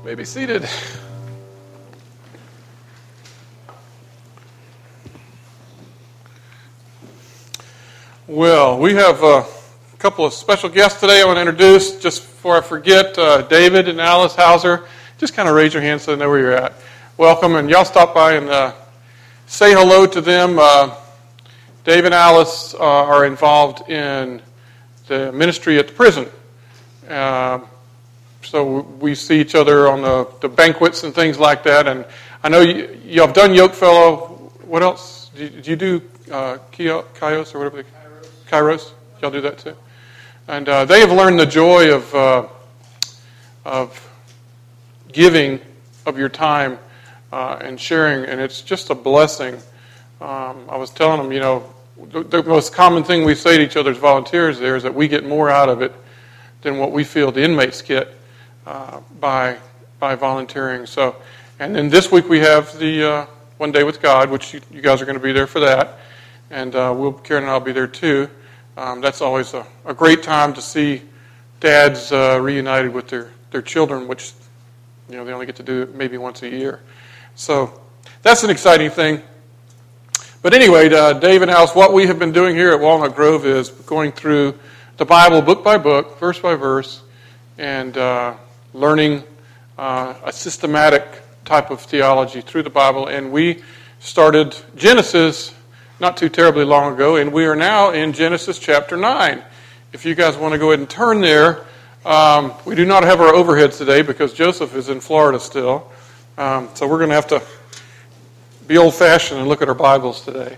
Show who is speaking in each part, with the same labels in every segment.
Speaker 1: May be seated. Well, we have a couple of special guests today I want to introduce. Just before I forget, David and Alice Hauser. Just kind of raise your hands so they know where you're at. Welcome, and y'all stop by and say hello to them. Dave and Alice are involved in the ministry at the prison. So we see each other on the banquets and things like that. And I know y'all have done Yokefellow. What else? Did you do Kairos or whatever? Kairos? Y'all do that too? And they have learned the joy of giving of your time and sharing, and it's just a blessing. I was telling them, the most common thing we say to each other as volunteers there is that we get more out of it than what we feel the inmates get by volunteering. So, and then this week we have the One Day with God, which you guys are going to be there for that, and Karen and I'll be there too. That's always a great time to see dads reunited with their children, which they only get to do it maybe once a year. So that's an exciting thing. But anyway, Dave and Alice, what we have been doing here at Walnut Grove is going through the Bible book by book, verse by verse, and learning a systematic type of theology through the Bible. And we started Genesis not too terribly long ago, and we are now in Genesis chapter 9. If you guys want to go ahead and turn there, we do not have our overheads today because Joseph is in Florida still. So we're going to have to be old-fashioned and look at our Bibles today.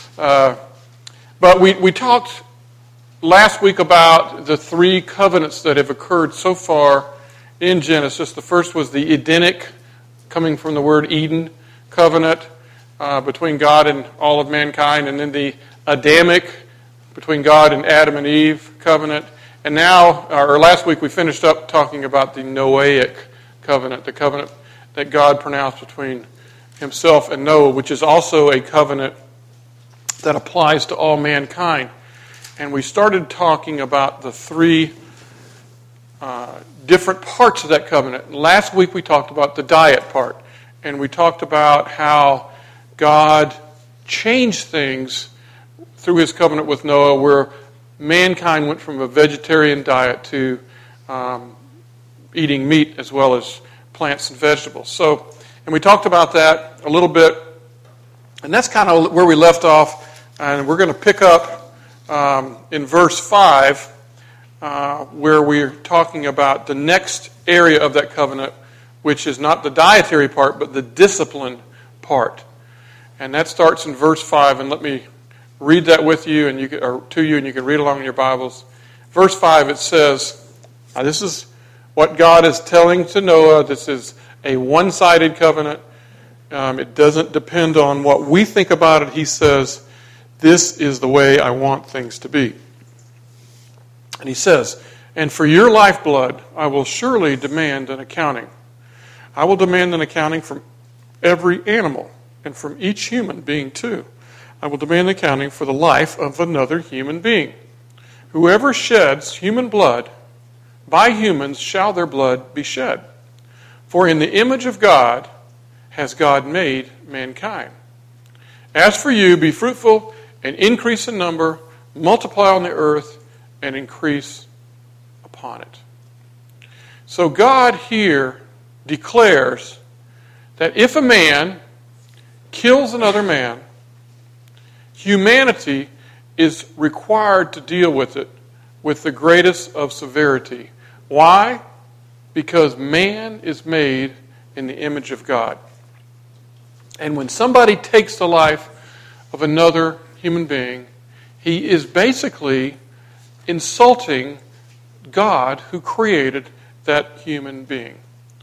Speaker 1: But we talked last week about the three covenants that have occurred so far in Genesis. The first was the Edenic, coming from the word Eden, covenant between God and all of mankind, and then the Adamic, between God and Adam and Eve, covenant. And now, or last week, we finished up talking about the Noahic covenant, the covenant that God pronounced between himself and Noah, which is also a covenant that applies to all mankind. And we started talking about the three different parts of that covenant. Last week we talked about the diet part, and we talked about how God changed things through his covenant with Noah, where mankind went from a vegetarian diet to eating meat as well as plants and vegetables. And we talked about that a little bit, and that's kind of where we left off, and we're going to pick up in verse 5, where we're talking about the next area of that covenant, which is not the dietary part, but the discipline part. And that starts in verse 5, and let me read that with you, and to you, and you can read along in your Bibles. Verse 5, it says, now this is what God is telling to Noah. This is a one-sided covenant. It doesn't depend on what we think about it. He says, this is the way I want things to be. And he says, and for your lifeblood, I will surely demand an accounting. I will demand an accounting from every animal and from each human being too. I will demand an accounting for the life of another human being. Whoever sheds human blood, by humans shall their blood be shed. For in the image of God has God made mankind. As for you, be fruitful and increase in number, multiply on the earth, and increase upon it. So God here declares that if a man kills another man, humanity is required to deal with it with the greatest of severity. Why? Because man is made in the image of God. And when somebody takes the life of another human being, he is basically insulting God who created that human being.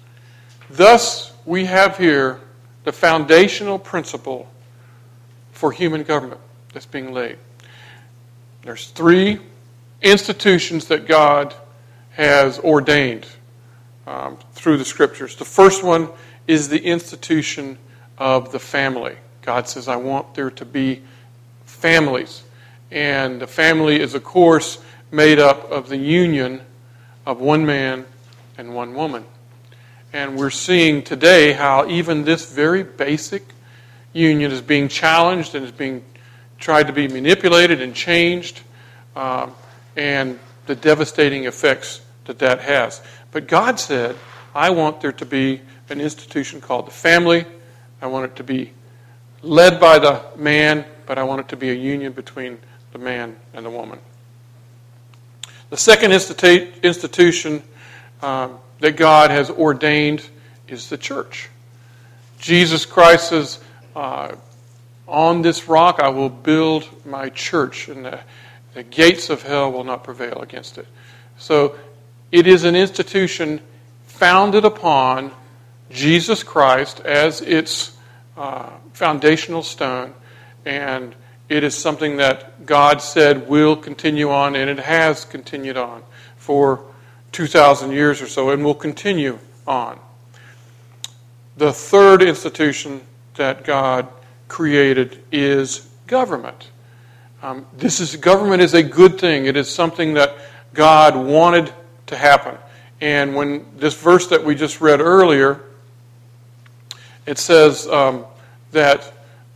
Speaker 1: Thus, we have here the foundational principle for human government that's being laid. There's three institutions that God has ordained through the Scriptures. The first one is the institution of the family. God says, I want there to be families. And the family is, of course, made up of the union of one man and one woman. And we're seeing today how even this very basic union is being challenged and is being tried to be manipulated and changed, and the devastating effects that has. But God said, I want there to be an institution called the family. I want it to be led by the man, but I want it to be a union between the man and the woman. The second institution that God has ordained is the church. Jesus Christ says, on this rock I will build my church, and the gates of hell will not prevail against it. So it is an institution founded upon Jesus Christ as its foundational stone, and it is something that God said will continue on, and it has continued on for 2,000 years or so, and will continue on. The third institution that God created is government. Government is a good thing. It is something that God wanted to happen. And when this verse that we just read earlier, it says that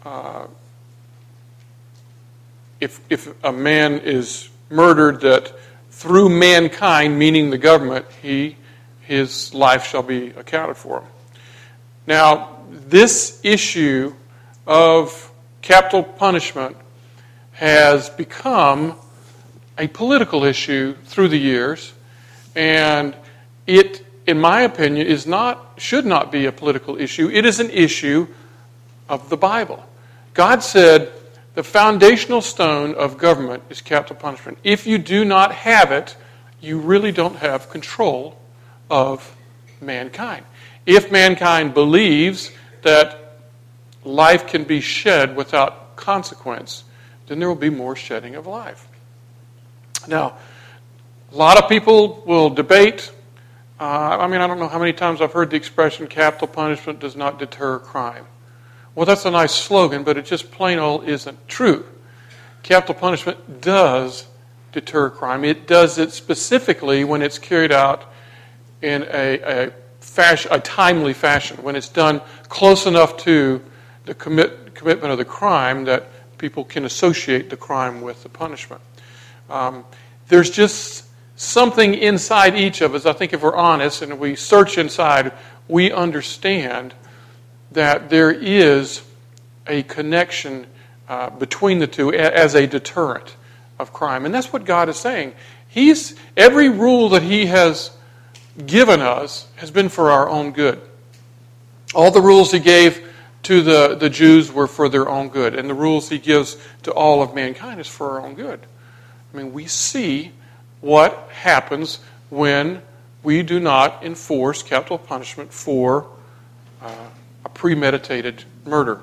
Speaker 1: if a man is murdered, that through mankind, meaning the government, his life shall be accounted for. Now, this issue of capital punishment has become a political issue through the years, and it, in my opinion, should not be a political issue. It is an issue of the Bible. God said the foundational stone of government is capital punishment. If you do not have it, you really don't have control of mankind. If mankind believes that life can be shed without consequence, then there will be more shedding of life. Now, a lot of people will debate. I don't know how many times I've heard the expression, capital punishment does not deter crime. Well, that's a nice slogan, but it just plain old isn't true. Capital punishment does deter crime. It does it specifically when it's carried out in a timely fashion, when it's done close enough to the commitment of the crime that people can associate the crime with the punishment. There's just something inside each of us. I think if we're honest and we search inside, we understand that there is a connection between the two as a deterrent of crime. And that's what God is saying. Every rule that He has given us has been for our own good. All the rules He gave to the Jews were for their own good. And the rules He gives to all of mankind is for our own good. We see what happens when we do not enforce capital punishment for a premeditated murder.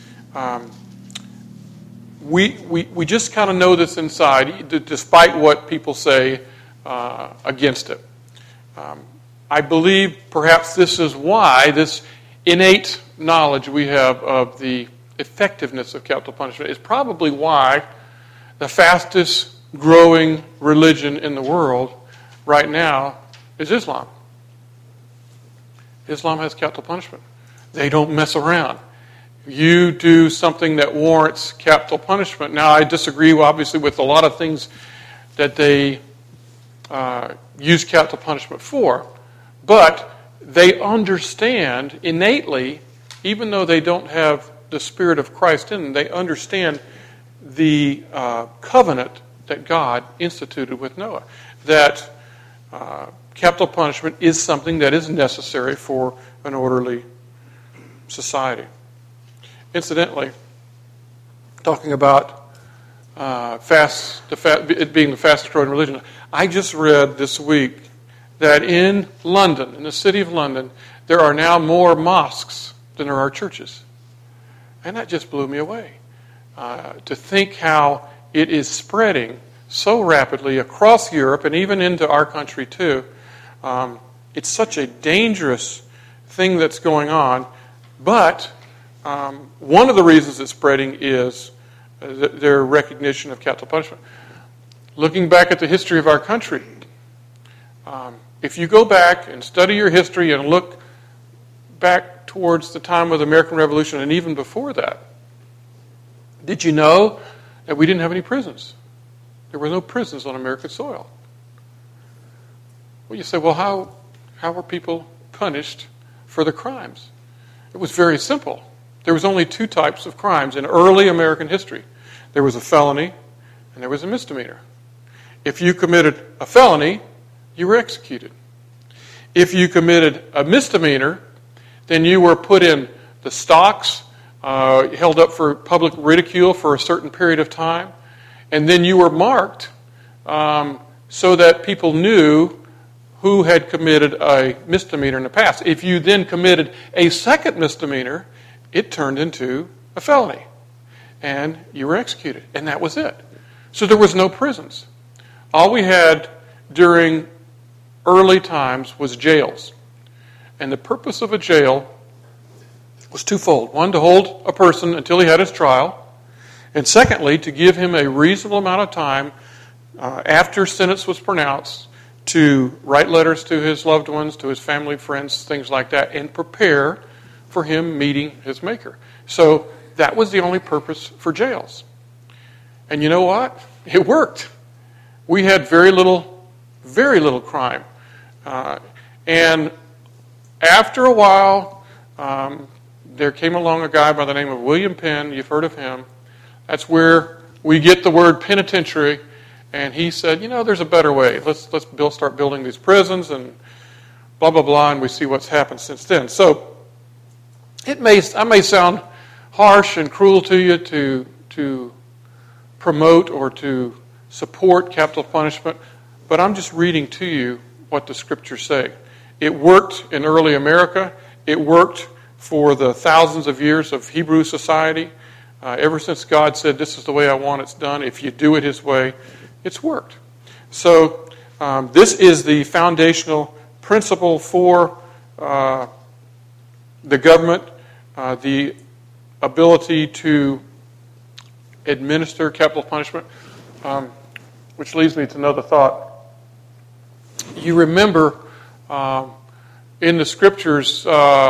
Speaker 1: We just kind of know this inside, despite what people say against it. I believe perhaps this is why this innate knowledge we have of the effectiveness of capital punishment is probably why the fastest growing religion in the world right now is Islam. Islam has capital punishment. They don't mess around. You do something that warrants capital punishment. Now, I disagree, obviously, with a lot of things that they use capital punishment for, but they understand innately, even though they don't have the Spirit of Christ in them, they understand the covenant that God instituted with Noah, that capital punishment is something that is necessary for an orderly society. Incidentally, talking about it being the fastest growing religion, I just read this week that in London, in the city of London, there are now more mosques than there are churches. And that just blew me away. To think how it is spreading so rapidly across Europe and even into our country too. It's such a dangerous thing that's going on. But one of the reasons it's spreading is their recognition of capital punishment. Looking back at the history of our country, if you go back and study your history and look back towards the time of the American Revolution and even before that. Did you know that we didn't have any prisons? There were no prisons on American soil. Well, you say, well, how were people punished for their crimes? It was very simple. There was only two types of crimes in early American history. There was a felony and there was a misdemeanor. If you committed a felony, you were executed. If you committed a misdemeanor, then you were put in the stocks, held up for public ridicule for a certain period of time, and then you were marked so that people knew who had committed a misdemeanor in the past. If you then committed a second misdemeanor, it turned into a felony, and you were executed, and that was it. So there was no prisons. All we had during early times was jails. And the purpose of a jail was twofold. One, to hold a person until he had his trial. And secondly, to give him a reasonable amount of time after sentence was pronounced to write letters to his loved ones, to his family, friends, things like that, and prepare for him meeting his Maker. So that was the only purpose for jails. And you know what? It worked. We had very little crime. And after a while, there came along a guy by the name of William Penn. You've heard of him. That's where we get the word penitentiary. And he said, there's a better way. Let's start building these prisons and blah, blah, blah. And we see what's happened since then. So I may sound harsh and cruel to you to promote or to support capital punishment, but I'm just reading to you what the Scriptures say. It worked in early America. It worked for the thousands of years of Hebrew society. Ever since God said, this is the way I want it done, if you do it His way, it's worked. So this is the foundational principle for the government, the ability to administer capital punishment, which leads me to another thought. You remember in the Scriptures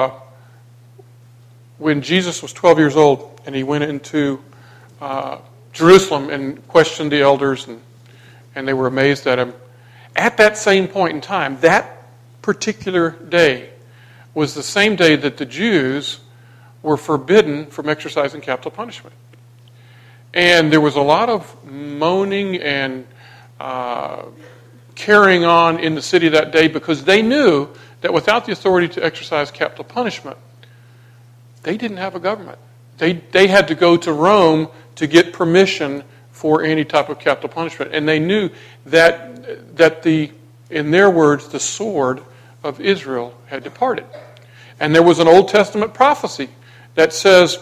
Speaker 1: when Jesus was 12 years old and he went into Jerusalem and questioned the elders and they were amazed at him. At that same point in time, that particular day was the same day that the Jews were forbidden from exercising capital punishment. And there was a lot of moaning and carrying on in the city that day because they knew that without the authority to exercise capital punishment, they didn't have a government. They had to go to Rome to get permission for any type of capital punishment. And they knew that in their words, the sword of Israel had departed. And there was an Old Testament prophecy that says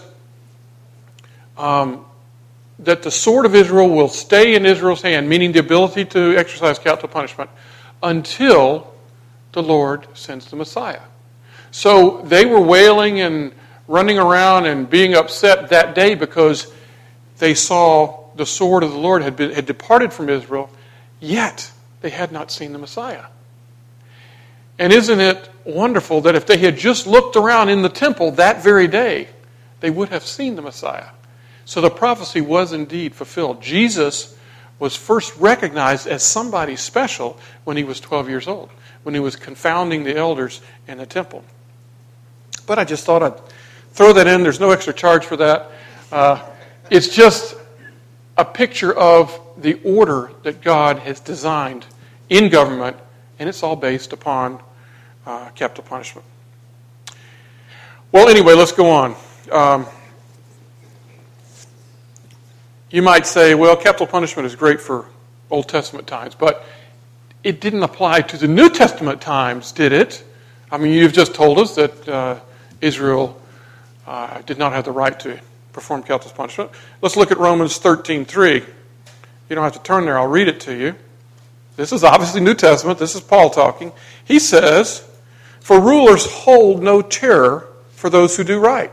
Speaker 1: that the sword of Israel will stay in Israel's hand, meaning the ability to exercise capital punishment, until the Lord sends the Messiah. So they were wailing and running around and being upset that day because they saw the sword of the Lord had departed from Israel, yet they had not seen the Messiah. And isn't it wonderful that if they had just looked around in the temple that very day, they would have seen the Messiah? So the prophecy was indeed fulfilled. Jesus was first recognized as somebody special when he was 12 years old, when he was confounding the elders in the temple. But I just thought I'd throw that in. There's no extra charge for that. It's just a picture of the order that God has designed in government, and it's all based upon capital punishment. Well, anyway, let's go on. You might say, well, capital punishment is great for Old Testament times, but it didn't apply to the New Testament times, did it? I mean, you've just told us that Israel did not have the right to perform capital punishment. Let's look at Romans 13:3. You don't have to turn there. I'll read it to you. This is obviously New Testament. This is Paul talking. He says, "For rulers hold no terror for those who do right,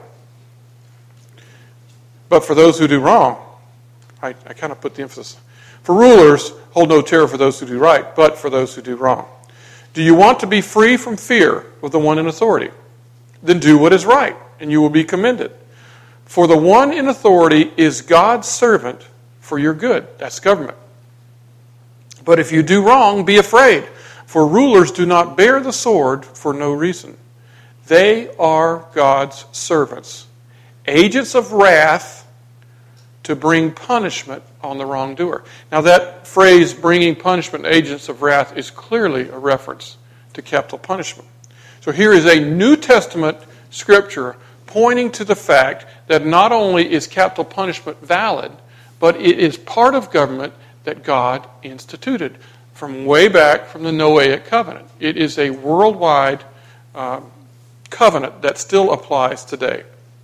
Speaker 1: but for those who do wrong." I kind of put the emphasis. For rulers hold no terror for those who do right, but for those who do wrong. Do you want to be free from fear of the one in authority? then do what is right, and you will be commended. For the one in authority is God's servant for your good. That's government. But if you do wrong, be afraid, for rulers do not bear the sword for no reason. They are God's servants, agents of wrath to bring punishment on the wrongdoer. Now that phrase, bringing punishment, agents of wrath, is clearly a reference to capital punishment. So here is a New Testament scripture pointing to the fact that not only is capital punishment valid, but it is part of government that God instituted from way back from the Noahic covenant. It is a worldwide covenant that still applies today.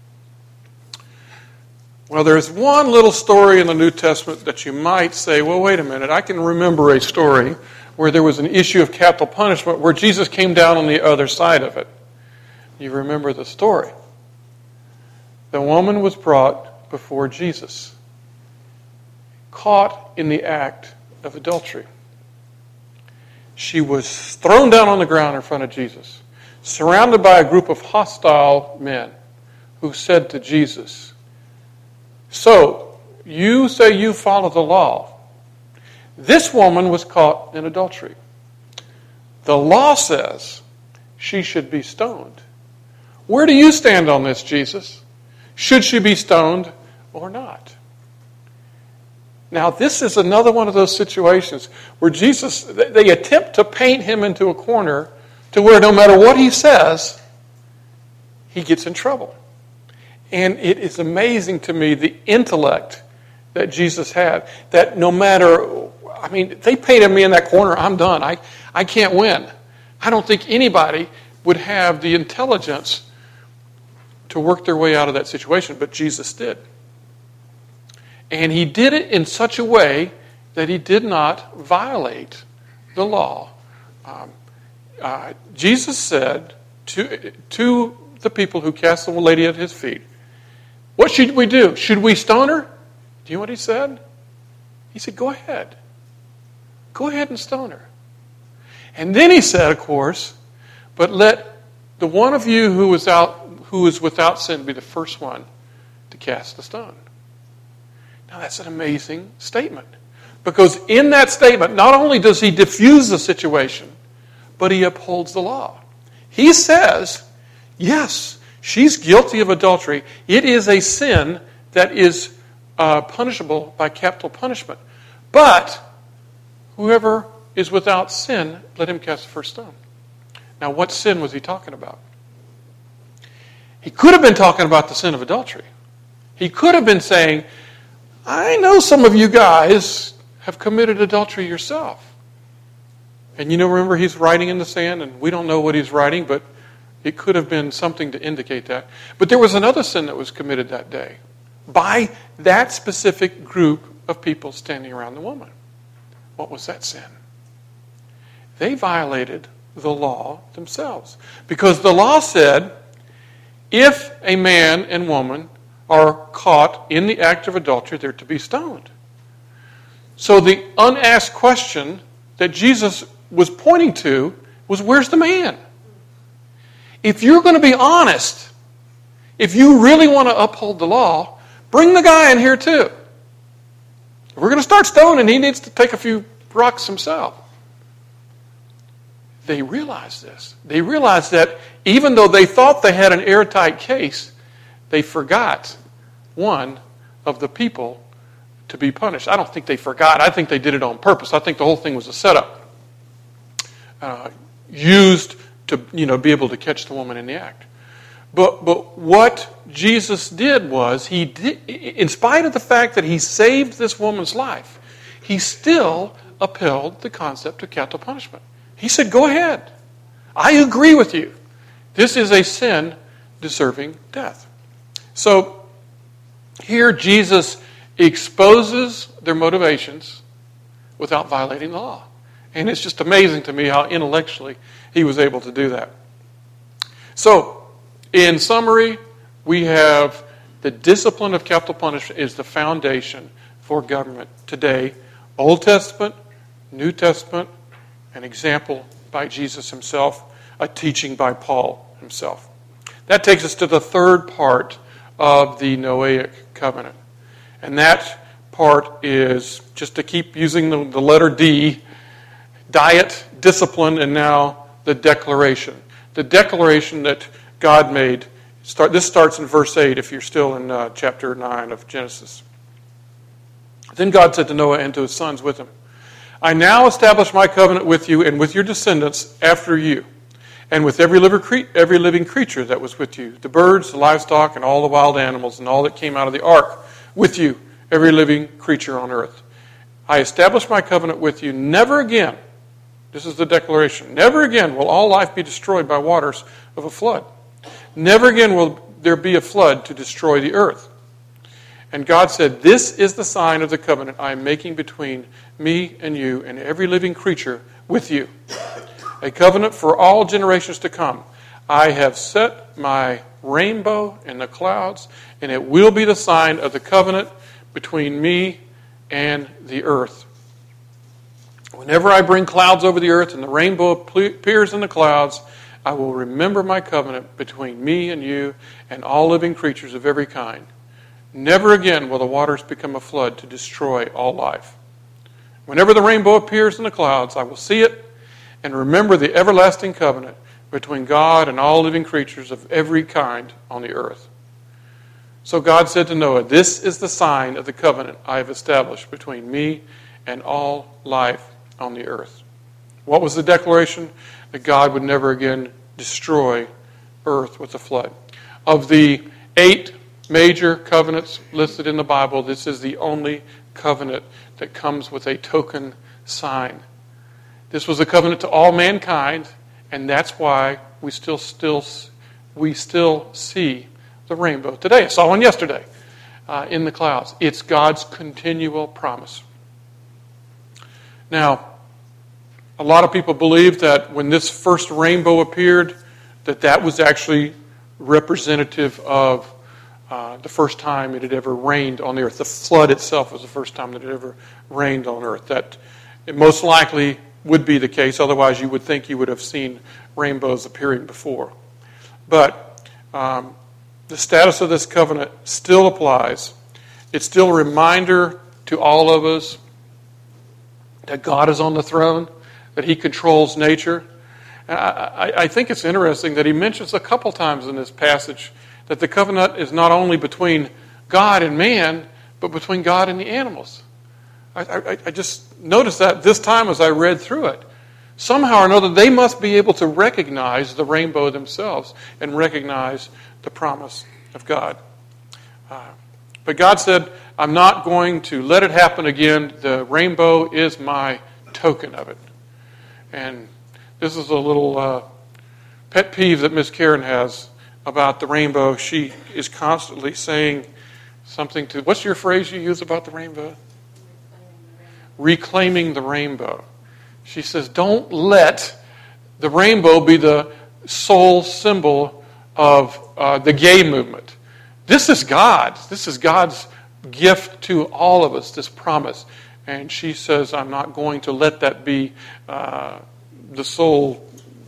Speaker 1: Well, there's one little story in the New Testament that you might say, well, wait a minute, I can remember a story where there was an issue of capital punishment where Jesus came down on the other side of it. You remember the story. The woman was brought before Jesus, caught in the act of adultery. She was thrown down on the ground in front of Jesus, surrounded by a group of hostile men who said to Jesus, so, you say you follow the law. This woman was caught in adultery. The law says she should be stoned. Where do you stand on this, Jesus? Should she be stoned or not? Now, this is another one of those situations where Jesus, they attempt to paint him into a corner to where no matter what he says, he gets in trouble. And it is amazing to me the intellect that Jesus had. That no matter, they painted me in that corner, I'm done. I can't win. I don't think anybody would have the intelligence to work their way out of that situation, but Jesus did. And he did it in such a way that he did not violate the law. Jesus said to the people who cast the lady at his feet, what should we do? Should we stone her? Do you know what he said? He said, go ahead. Go ahead and stone her. And then he said, of course, but let the one of you who is without sin be the first one to cast the stone. Now that's an amazing statement. Because in that statement, not only does he diffuse the situation, but he upholds the law. He says, yes, she's guilty of adultery. It is a sin that is punishable by capital punishment. But whoever is without sin, let him cast the first stone. Now, what sin was he talking about? He could have been talking about the sin of adultery. He could have been saying, I know some of you guys have committed adultery yourself. And remember he's writing in the sand, and we don't know what he's writing, but it could have been something to indicate that. But there was another sin that was committed that day by that specific group of people standing around the woman. What was that sin? They violated the law themselves. Because the law said, if a man and woman are caught in the act of adultery, they're to be stoned. So the unasked question that Jesus was pointing to was, where's the man? If you're going to be honest, if you really want to uphold the law, bring the guy in here too. If we're going to start stoning, he needs to take a few rocks himself. They realized this. They realized that even though they thought they had an airtight case, they forgot one of the people to be punished. I don't think they forgot. I think they did it on purpose. I think the whole thing was a setup used to be able to catch the woman in the act. But what Jesus did was, he did, in spite of the fact that he saved this woman's life, he still upheld the concept of capital punishment. He said, go ahead. I agree with you. This is a sin deserving death. So here Jesus exposes their motivations without violating the law. And it's just amazing to me how intellectually he was able to do that. So, in summary, we have the discipline of capital punishment is the foundation for government today. Old Testament, New Testament, an example by Jesus himself, a teaching by Paul himself. That takes us to the third part of the Noahic covenant. And that part is, just to keep using the letter D, diet, discipline, and now the declaration. The declaration that God made. This starts in verse 8 if you're still in chapter 9 of Genesis. Then God said to Noah and to his sons with him, I now establish my covenant with you and with your descendants after you, and with every living creature that was with you, the birds, the livestock, and all the wild animals, and all that came out of the ark with you, every living creature on earth. I establish my covenant with you. Never again, this is the declaration, never again will all life be destroyed by waters of a flood. Never again will there be a flood to destroy the earth. And God said, this is the sign of the covenant I am making between me and you and every living creature with you. A covenant for all generations to come. I have set my rainbow in the clouds, and it will be the sign of the covenant between me and the earth. Whenever I bring clouds over the earth and the rainbow appears in the clouds, I will remember my covenant between me and you and all living creatures of every kind. Never again will the waters become a flood to destroy all life. Whenever the rainbow appears in the clouds, I will see it and remember the everlasting covenant between God and all living creatures of every kind on the earth. So God said to Noah, this is the sign of the covenant I have established between me and all life on the earth. What was the declaration? That God would never again destroy earth with a flood. Of the 8 major covenants listed in the Bible, this is the only covenant that comes with a token sign. This was a covenant to all mankind, and that's why we still see the rainbow today. I saw one yesterday in the clouds. It's God's continual promise. Now, a lot of people believe that when this first rainbow appeared, that was actually representative of the first time it had ever rained on the earth. The flood itself was the first time that it ever rained on earth. That it most likely would be the case. Otherwise, you would think you would have seen rainbows appearing before. But the status of this covenant still applies. It's still a reminder to all of us that God is on the throne, that He controls nature. And I think it's interesting that He mentions a couple times in this passage that the covenant is not only between God and man, but between God and the animals. I just noticed that this time as I read through it. Somehow or another, they must be able to recognize the rainbow themselves and recognize the promise of God. But God said, I'm not going to let it happen again. The rainbow is my token of it. And this is a little pet peeve that Miss Karen has about the rainbow. She is constantly saying something to, what's your phrase you use about the rainbow? Reclaiming the rainbow. She says, don't let the rainbow be the sole symbol of the gay movement. This is God. This is God's gift to all of us, this promise. And she says, I'm not going to let that be the sole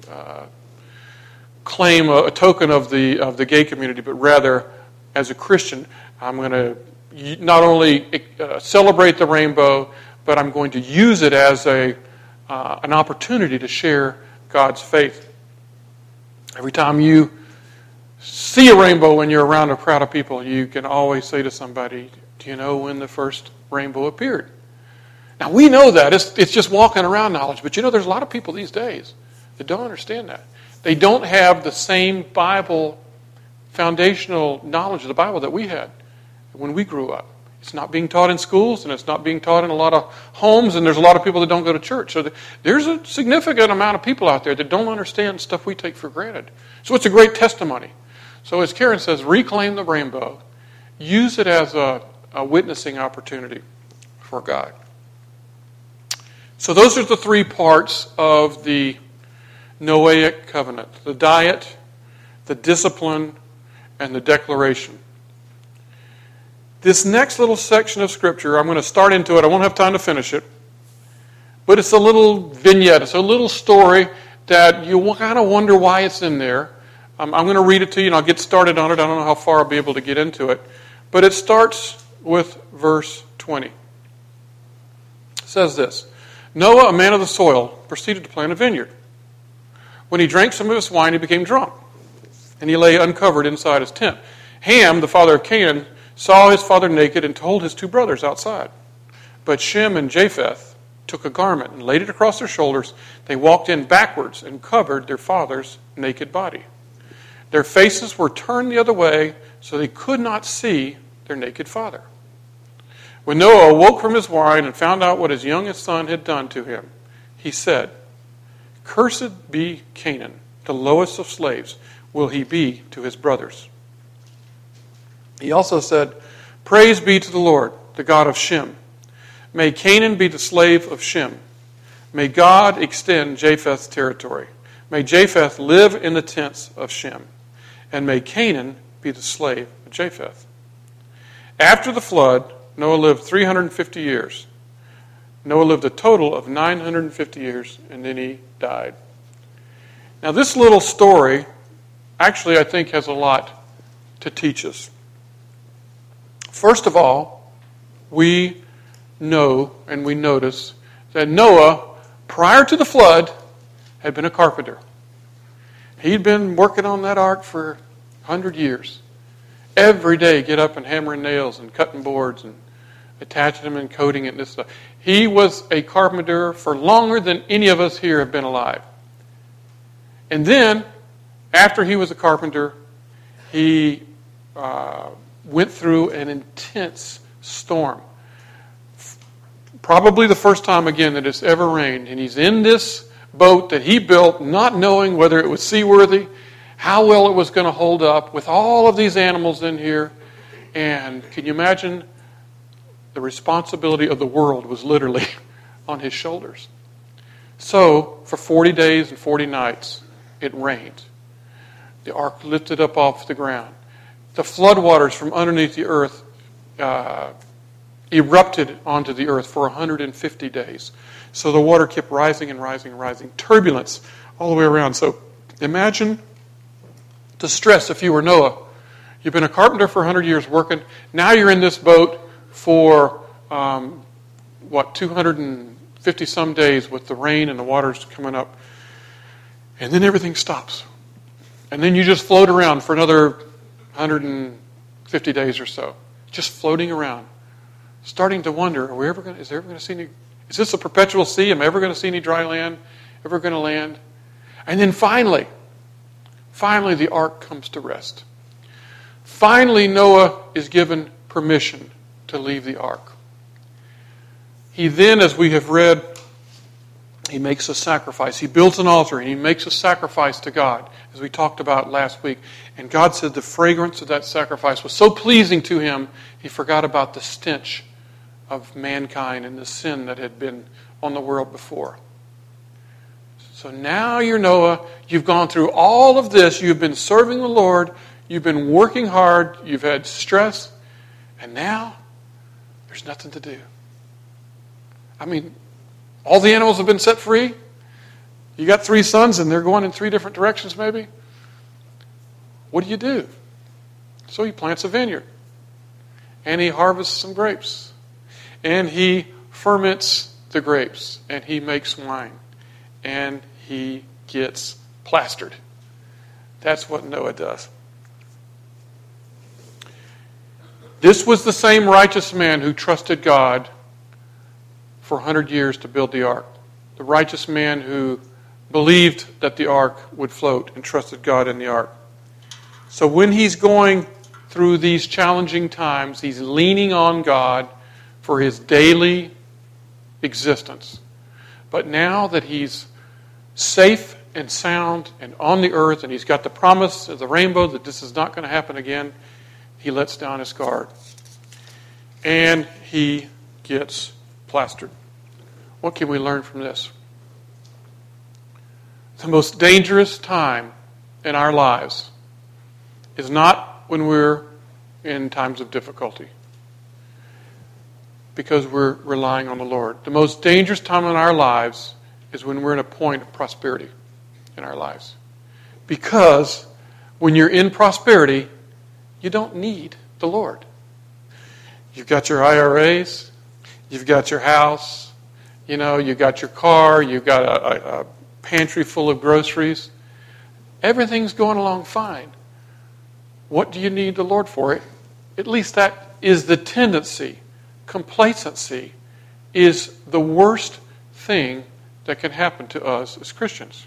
Speaker 1: claim, a token of the gay community, but rather, as a Christian, I'm going to not only celebrate the rainbow, but I'm going to use it as an opportunity to share God's faith. Every time you see a rainbow when you're around a crowd of people, you can always say to somebody, do you know when the first rainbow appeared? Now, we know that. It's just walking around knowledge. But there's a lot of people these days that don't understand that. They don't have the same Bible, foundational knowledge of the Bible that we had when we grew up. It's not being taught in schools, and it's not being taught in a lot of homes, and there's a lot of people that don't go to church. So there's a significant amount of people out there that don't understand stuff we take for granted. So it's a great testimony. So as Karen says, reclaim the rainbow. Use it as a witnessing opportunity for God. So those are the 3 parts of the Noahic covenant: the diet, the discipline, and the declaration. This next little section of Scripture, I'm going to start into it. I won't have time to finish it. But it's a little vignette. It's a little story that you kind of wonder why it's in there. I'm going to read it to you, and I'll get started on it. I don't know how far I'll be able to get into it. But it starts with verse 20. It says this: Noah, a man of the soil, proceeded to plant a vineyard. When he drank some of his wine, he became drunk, and he lay uncovered inside his tent. Ham, the father of Canaan, saw his father naked and told his two brothers outside. But Shem and Japheth took a garment and laid it across their shoulders. They walked in backwards and covered their father's naked body. Their faces were turned the other way, so they could not see their naked father. When Noah awoke from his wine and found out what his youngest son had done to him, he said, "Cursed be Canaan, the lowest of slaves will he be to his brothers." He also said, "Praise be to the Lord, the God of Shem. May Canaan be the slave of Shem. May God extend Japheth's territory. May Japheth live in the tents of Shem. And may Canaan be the slave of Japheth." After the flood, Noah lived 350 years. Noah lived a total of 950 years, and then he died. Now, this little story actually, I think, has a lot to teach us. First of all, we know and we notice that Noah, prior to the flood, had been a carpenter. He'd been working on that ark for 100 years. Every day, get up and hammering nails and cutting boards and attaching them and coating it and this stuff. He was a carpenter for longer than any of us here have been alive. And then, after he was a carpenter, he went through an intense storm. Probably the first time again that it's ever rained. And he's in this boat that he built, not knowing whether it was seaworthy, how well it was going to hold up, with all of these animals in here. And can you imagine? The responsibility of the world was literally on his shoulders. So, for 40 days and 40 nights, it rained. The ark lifted up off the ground. The floodwaters from underneath the earth erupted onto the earth for 150 days. So the water kept rising and rising and rising. Turbulence all the way around. So imagine the stress if you were Noah. You've been a carpenter for 100 years working. Now you're in this boat for, 250 some days with the rain and the waters coming up. And then everything stops. And then you just float around for another 150 days or so. Just floating around. Starting to wonder, is there ever going to see any, is this a perpetual sea? Am I ever going to see any dry land? Ever going to land? And then finally the ark comes to rest. Finally, Noah is given permission to leave the ark. He then, as we have read, he makes a sacrifice. He builds an altar and he makes a sacrifice to God, as we talked about last week. And God said the fragrance of that sacrifice was so pleasing to him, he forgot about the stench of mankind and the sin that had been on the world before. So now you're Noah. You've gone through all of this. You've been serving the Lord. You've been working hard. You've had stress. And now there's nothing to do. I mean, all the animals have been set free. You got 3 sons and they're going in 3 different directions maybe. What do you do? So he plants a vineyard. And he harvests some grapes. And he ferments the grapes. And he makes wine. And he gets plastered. That's what Noah does. This was the same righteous man who trusted God for 100 years to build the ark. The righteous man who believed that the ark would float and trusted God in the ark. So when he's going through these challenging times, he's leaning on God for his daily existence. But now that he's safe and sound and on the earth, and he's got the promise of the rainbow that this is not going to happen again, he lets down his guard. And he gets plastered. What can we learn from this? The most dangerous time in our lives is not when we're in times of difficulty, because we're relying on the Lord. The most dangerous time in our lives is when we're in a point of prosperity in our lives, because When you're in prosperity, you don't need the Lord. You've got your IRAs, you've got your house, you've got your car, you've got a pantry full of groceries. Everything's going along fine. What do you need the Lord for? At least that is the tendency. Complacency is the worst thing that can happen to us as Christians.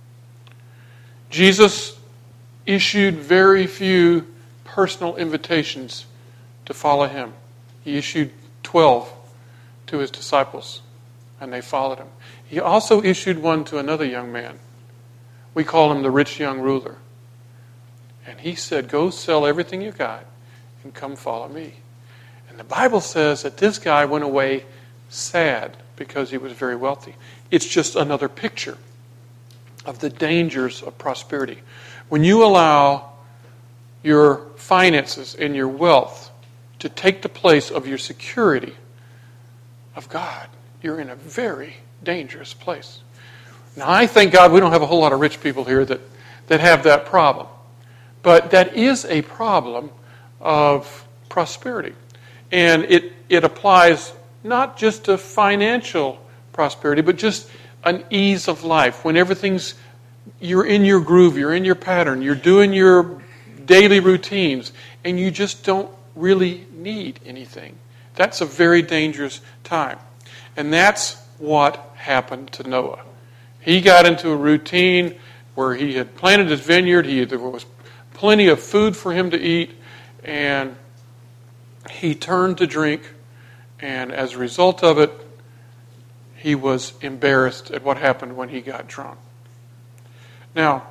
Speaker 1: Jesus issued very few personal invitations to follow him. He issued 12 to his disciples, and they followed him. He also issued one to another young man. We call him the rich young ruler. And he said, go sell everything you got and come follow me. And the Bible says that this guy went away sad because he was very wealthy. It's just another picture of the dangers of prosperity. When you allow your finances and your wealth to take the place of your security of God, you're in a very dangerous place. Now, I thank God we don't have a whole lot of rich people here that have that problem. But that is a problem of prosperity. And it applies not just to financial prosperity, but just an ease of life. When you're in your groove, you're in your pattern, you're doing your daily routines, and you just don't really need anything. That's a very dangerous time. And that's what happened to Noah. He got into a routine where he had planted his vineyard, there was plenty of food for him to eat, and he turned to drink, and as a result of it, he was embarrassed at what happened when he got drunk. Now,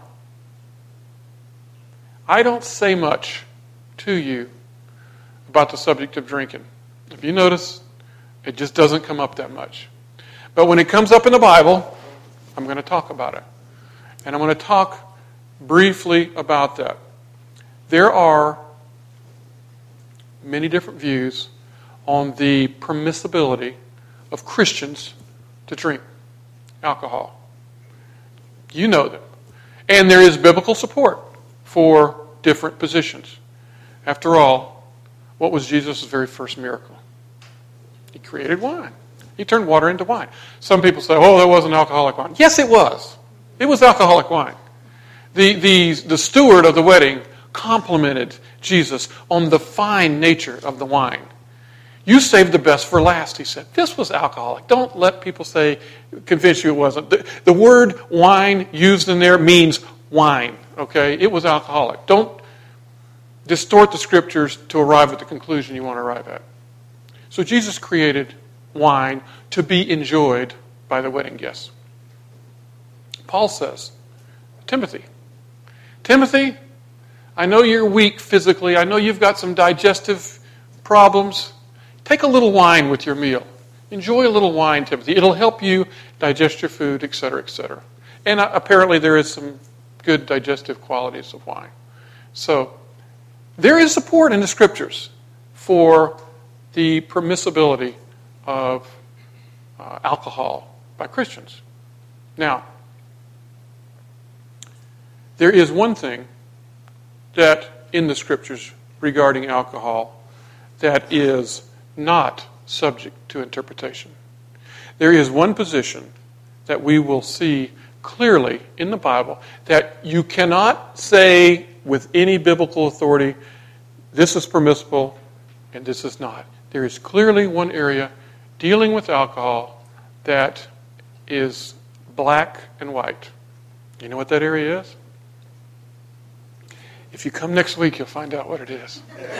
Speaker 1: I don't say much to you about the subject of drinking. If you notice, it just doesn't come up that much. But when it comes up in the Bible, I'm going to talk about it. And I'm going to talk briefly about that. There are many different views on the permissibility of Christians to drink alcohol. You know them. And there is biblical support for different positions. After all, what was Jesus' very first miracle? He created wine. He turned water into wine. Some people say, oh, that wasn't alcoholic wine. Yes, it was. It was alcoholic wine. The steward of the wedding complimented Jesus on the fine nature of the wine. You saved the best for last, he said. This was alcoholic. Don't let people convince you it wasn't. The word wine used in there means wine, okay? It was alcoholic. Don't distort the scriptures to arrive at the conclusion you want to arrive at. So Jesus created wine to be enjoyed by the wedding guests. Paul says, Timothy, I know you're weak physically. I know you've got some digestive problems. Take a little wine with your meal. Enjoy a little wine, Timothy. It'll help you digest your food, etc., etc. And apparently there is some good digestive qualities of wine. So there is support in the scriptures for the permissibility of alcohol by Christians. Now, there is one thing that in the scriptures regarding alcohol that is not subject to interpretation. There is one position that we will see clearly in the Bible that you cannot say with any biblical authority, this is permissible and this is not. There is clearly one area dealing with alcohol that is black and white. You know what that area is? If you come next week, you'll find out what it is.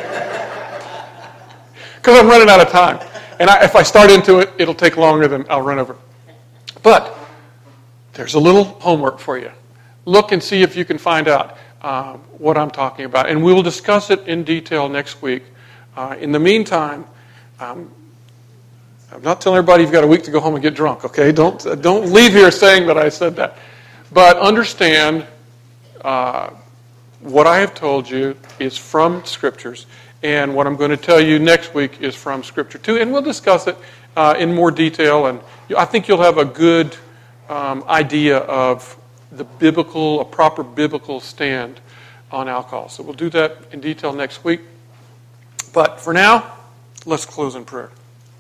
Speaker 1: Because I'm running out of time. And if I start into it, it'll take longer than I'll run over. But there's a little homework for you. Look and see if you can find out what I'm talking about. And we will discuss it in detail next week. In the meantime, I'm not telling everybody you've got a week to go home and get drunk, okay? Don't leave here saying that I said that. But understand what I have told you is from Scriptures, and what I'm going to tell you next week is from Scripture too, and we'll discuss it in more detail, and I think you'll have a good idea of a proper biblical stand on alcohol. So we'll do that in detail next week. But for now, let's close in prayer.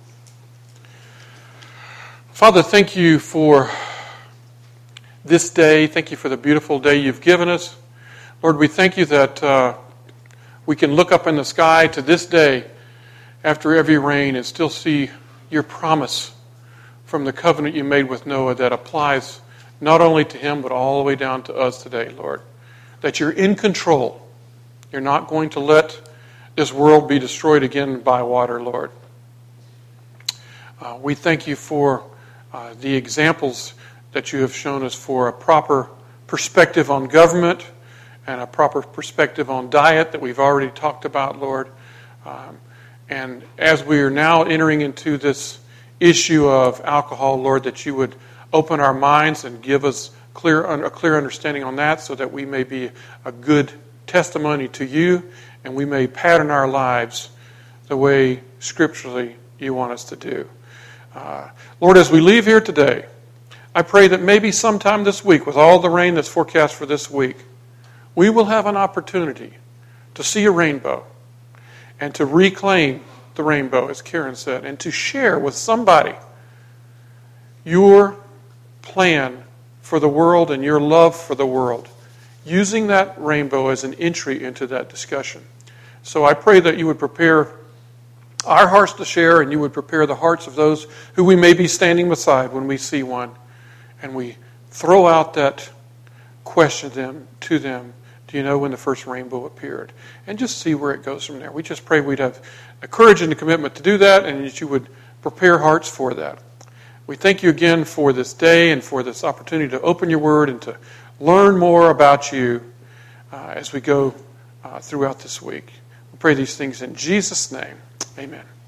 Speaker 1: Father, thank you for this day. Thank you for the beautiful day you've given us. Lord, we thank you that we can look up in the sky to this day after every rain and still see your promise from the covenant you made with Noah that applies not only to him but all the way down to us today, Lord. That you're in control. You're not going to let this world be destroyed again by water, Lord. We thank you for the examples that you have shown us for a proper perspective on government and a proper perspective on diet that we've already talked about, Lord. And as we are now entering into this issue of alcohol, Lord, that you would open our minds and give us a clear understanding on that so that we may be a good testimony to you and we may pattern our lives the way scripturally you want us to do. Lord, as we leave here today, I pray that maybe sometime this week, with all the rain that's forecast for this week, we will have an opportunity to see a rainbow and to reclaim the rainbow, as Karen said, and to share with somebody your plan for the world and your love for the world, using that rainbow as an entry into that discussion. So I pray that you would prepare our hearts to share and you would prepare the hearts of those who we may be standing beside when we see one. And we throw out that question to them, do you know when the first rainbow appeared? And just see where it goes from there. We just pray we'd have the courage and the commitment to do that and that you would prepare hearts for that. We thank you again for this day and for this opportunity to open your word and to learn more about you as we go throughout this week. We pray these things in Jesus' name. Amen.